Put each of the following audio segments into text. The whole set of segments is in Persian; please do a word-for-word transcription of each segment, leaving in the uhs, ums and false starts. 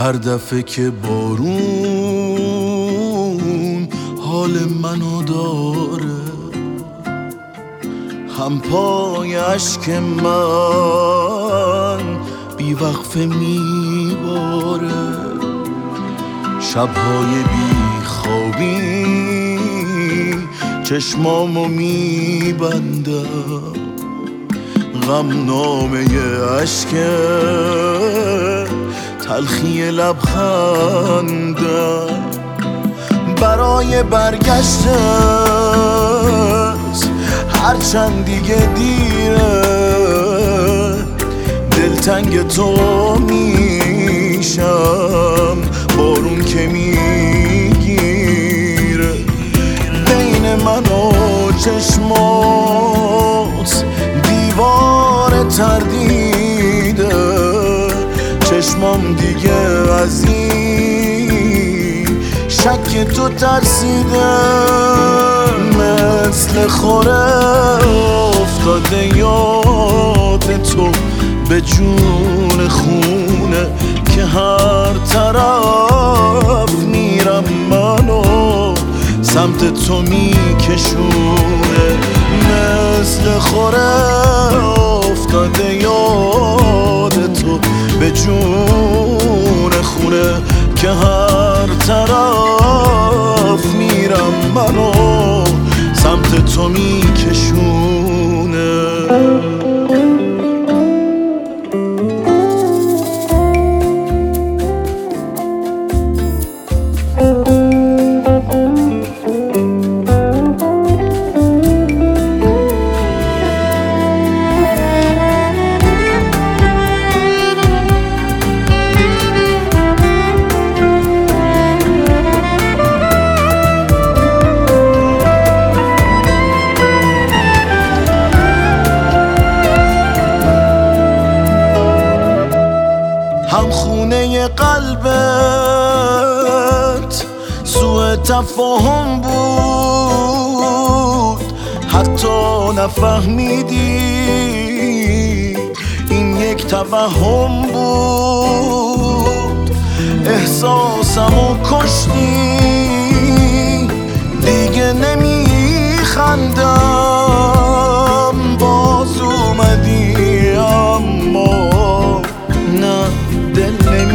هر دفعه که بارون حال منو داره، هم پای اشک من بی وقفه میباره. شبهای بی خوابی چشمامو میبندم، غم نامه اشک تلخی لبخندم. برای برگشتت هرچند دیگه دیره، دلتنگ تو میشم بارون که میگیره. بین من و چشمات دیوار تردیده، چشمام دیگه از این شک تو ترسیده. مثل خوره افتاده یاد تو به جون خونه، که هر طرف میرم منو سمت تو میکشونه. مثل خوره افتاده یاد تو به جون خونه، که هر طرف میرم منو سمت تو میکشونه. هم خونه قلبت سوء تفاهم بود، حتی نفهمیدی این یک توهم بود. احساسمو کشتی دیگه نمیخندم، باز اومدی اما نه دل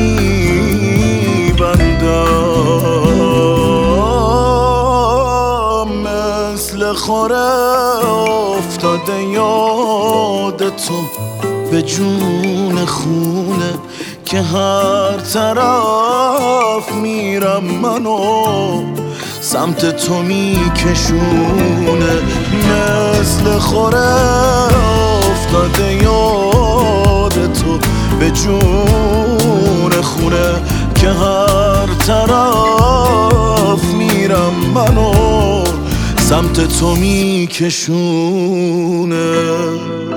نمیبندم. مثل خوره افتاده یاد تو به جون خونه، که هر طرف میرم منو سمت تو میکشونه. مثل خوره افتاده یاد تو به جون خونه، که هر طرف میرم منو سمت تو میکشونه.